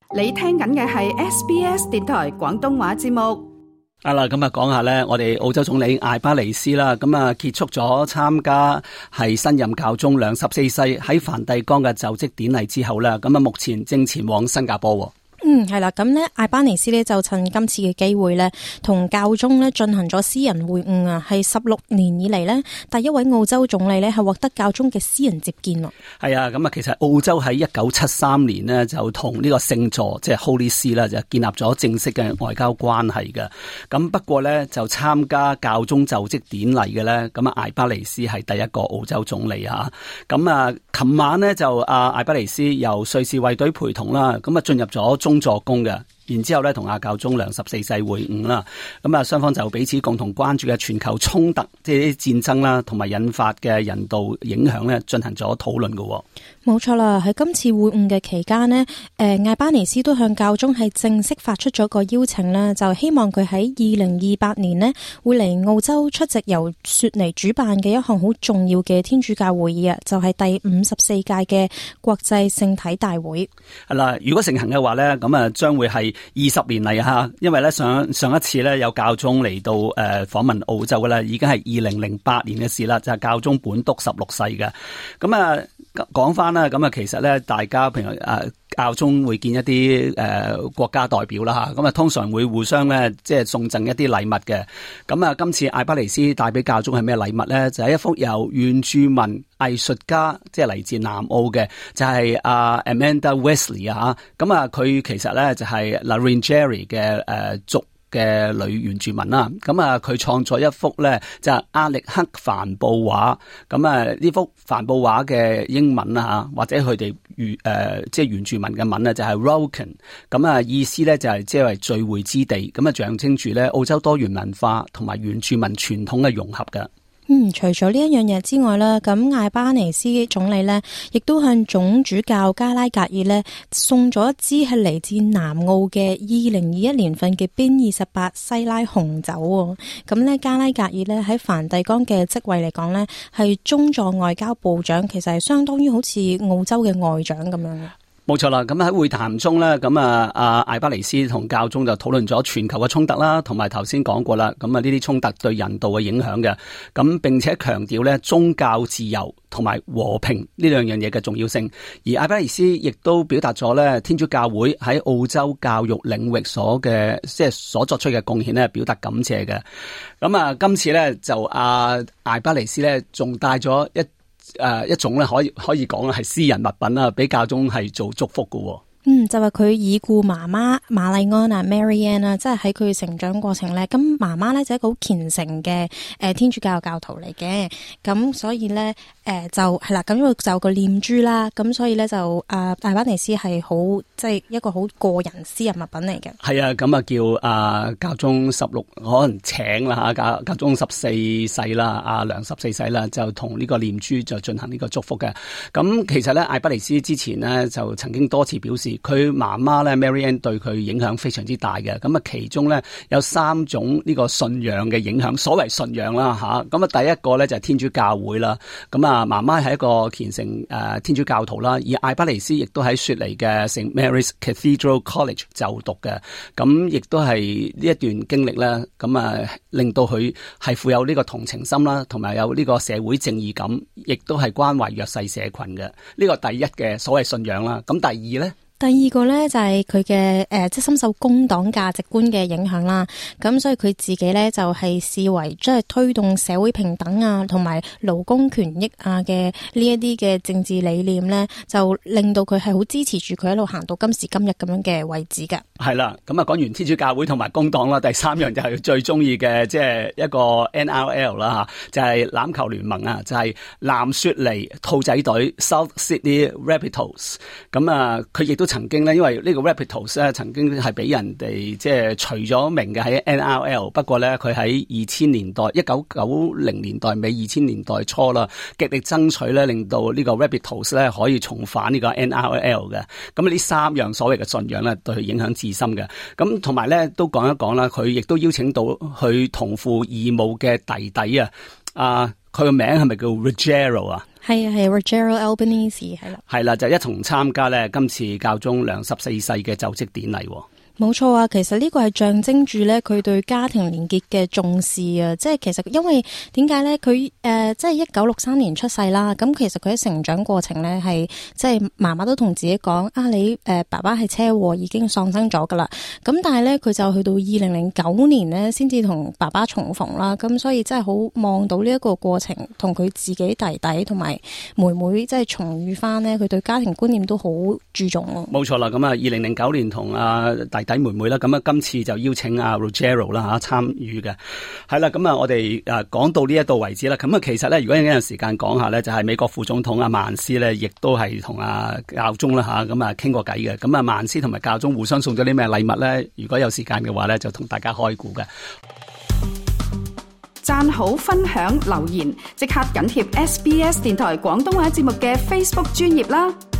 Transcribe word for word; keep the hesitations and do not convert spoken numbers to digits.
你聽緊嘅係 S B S 電台廣東話節目。 啊啦，咁啊講下咧，我哋澳洲總理艾巴尼斯啦，咁啊結束咗參加係新任教宗良十四世喺梵蒂岡嘅就職典禮之後啦，咁啊目前正前往新加坡。 嗯，係啦，咁呢，艾巴尼斯呢就趁今次嘅機會呢，同教宗呢進行咗私人會晤啊，係十六年以嚟呢第一位澳洲總理呢係獲得教宗嘅私人接見咯。係啊，咁啊，其實澳洲喺一九七三年呢就同呢個聖座即係 Holy See 啦，就建立咗正式嘅外交關係嘅。咁不過呢，就參加教宗就職典禮嘅呢，咁啊艾巴尼斯係第一個澳洲總理啊。咁啊，琴晚呢，就啊艾巴尼斯由瑞士衛隊陪同啦，咁啊進入咗中助攻嘅，然之後咧同阿教宗良十四世會晤啦，咁啊雙方就彼此共同關注嘅全球衝突，即係啲戰爭啦，同埋引發嘅人道影響咧，進行咗討論嘅。 冇錯啦，喺今次會晤嘅期間呢，誒艾巴尼斯都向教宗係正式發出咗個邀請啦，就希望佢喺二零二八年呢會嚟澳洲出席由雪梨主辦嘅一項好重要嘅天主教會議啊，就係、是、第五十四屆嘅國際聖體大會。 係啦，如果成行嘅話咧，咁啊將會係二十年嚟吓，因為咧上上一次咧有教宗嚟到誒訪問澳洲嘅咧，已經係二零零八年嘅事啦，就係、是、教宗本篤十六世嘅。咁啊講翻啦，咁啊其實咧大家平時誒教宗會見一啲誒、呃、國家代表啦吓，咁啊通常會互相咧即係送贈一啲禮物嘅。咁啊今次艾巴尼斯帶俾教宗係咩禮物咧？就係、是、一幅由原住民藝術家即係嚟自南澳嘅，就係、是、阿、啊、Amanda Wesley 啊吓。咁啊佢其實咧就係 Ngarrindjeri 嘅誒族嘅女原住民啦，咁啊佢創作一幅咧就係亞歷克帆布畫，咁啊呢幅帆布畫嘅英文啊或者佢哋原誒即係原住民嘅文啊就係 Roken， 咁啊意思咧就係即係聚會之地，咁啊象徵住咧澳洲多元文化同埋原住民傳統嘅融合㗎。 嗯，除咗呢一樣嘢之外啦，咁艾巴尼斯總理呢亦都向總主教加拉格爾呢送咗一支係嚟自南澳嘅二零二一年份嘅邊二十八西拉紅酒。咁呢加拉格爾呢喺梵蒂岡嘅職位嚟講呢係宗座外交部長，其實係相當於好似澳洲嘅外長咁樣嘅。 冇錯啦，咁喺會談中咧，咁啊阿艾巴尼斯同教宗就討論咗全球嘅衝突啦，同埋頭先講過啦，咁啊呢啲衝突對人道嘅影響嘅，咁並且強調咧宗教自由同埋和平呢兩樣嘢嘅重要性。而艾巴尼斯亦都表達咗咧天主教會喺澳洲教育領域所嘅即係所作出嘅貢獻咧，表達感謝嘅。咁啊今次咧就阿艾巴尼斯咧仲帶咗一。誒、呃，一種咧可以可以講係私人物品啦，俾教宗係做祝福嘅。 嗯，就話佢已故媽媽瑪麗安啊 Marianne 啊，即係喺佢成長過程咧，咁媽媽咧就係一個好虔誠嘅誒天主教教徒嚟嘅，咁所以咧誒、呃、就係啦，咁因為就有個念珠啦，咁所以咧就啊艾巴尼斯係好即係一個好個人私人物品嚟嘅。係啊， 咁啊叫啊教宗十六可能請啦吓，教教宗十四世啦，阿良十四世啦，就同呢個念珠就進行呢個祝福嘅。咁其實咧艾巴尼斯之前呢，就曾經多次表示。佢媽媽咧 Marianne 對佢影響非常之大嘅，咁啊其中咧有三種呢個信仰嘅影響，所謂信仰啦吓，咁啊第一個咧就係天主教會啦，咁啊媽媽係一個虔誠誒天主教徒啦，而艾巴尼斯亦都喺雪梨嘅 Saint Mary's Cathedral College 就讀嘅，咁亦都係呢一段經歷咧，咁啊令到佢係富有呢個同情心啦，同埋有呢個社會正義感，亦都係關懷弱勢社群嘅，呢個第一嘅所謂信仰啦。咁第二咧？ 第二個咧就係佢嘅誒，即係深受工黨價值觀嘅影響啦。咁所以佢自己咧就係視為即係推動社會平等啊，同埋勞工權益啊嘅呢一啲嘅政治理念咧，就令到佢係好支持住佢一路行到今時今日咁樣嘅位置㗎。 係啦，咁啊講完天主教會同埋工黨啦，第三樣就係最中意嘅，即係一個 N R L 啦吓，就係欖球聯盟啊，就係南雪梨兔仔隊 South Sydney Rabbitohs。咁啊，佢亦都曾經咧，因為呢個 Rabbitohs 咧，曾經係俾人哋即係除咗名嘅喺 N R L， 不過咧佢喺二千年代一九九零年代尾二千年代初啦，極力爭取咧，令到呢個 Rabbitohs 咧可以重返呢個 N R L 嘅。咁呢三樣所謂嘅信仰咧，對佢影響至深嘅。咁同埋咧都講一講啦，佢亦都邀請到佢同父異母嘅弟弟啊，啊佢個名係咪叫 Rogero 啊？ 係啊係 Rogero Albanese 係啦， 係啦，就一同參加咧今次教宗良十四世嘅就職典禮。 冇錯啊，其實呢個係象徵住咧佢對家庭連結嘅重視啊！即係其實因為點解咧？佢誒、呃、即係一九六三年出世啦，咁其實佢喺成長過程咧係即係媽媽都同自己講啊，你誒、呃、爸爸係車禍已經喪生咗噶啦。咁但係咧佢就去到二零零九年咧先至同爸爸重逢啦。咁所以真係好望到呢一個過程，同佢自己弟弟同埋妹妹即係重遇翻咧，佢對家庭觀念都好注重咯。 冇錯啦，咁啊二零零九年同阿弟弟妹妹啦，咁啊今次就邀請阿 Rogero 啦嚇參與嘅，係啦，咁啊我哋誒講到呢一度為止啦。咁啊其實咧，如果有陣時間講下咧，就係美國副總統阿曼斯咧，亦都係同阿教宗啦嚇咁啊傾過偈嘅。咁啊曼斯同埋教宗互相送咗啲咩禮物咧？如果有時間嘅話咧，就同大家開估嘅。 讚好、分享、留言，即刻緊貼 S B S 電台廣東話節目嘅 Facebook 專頁啦！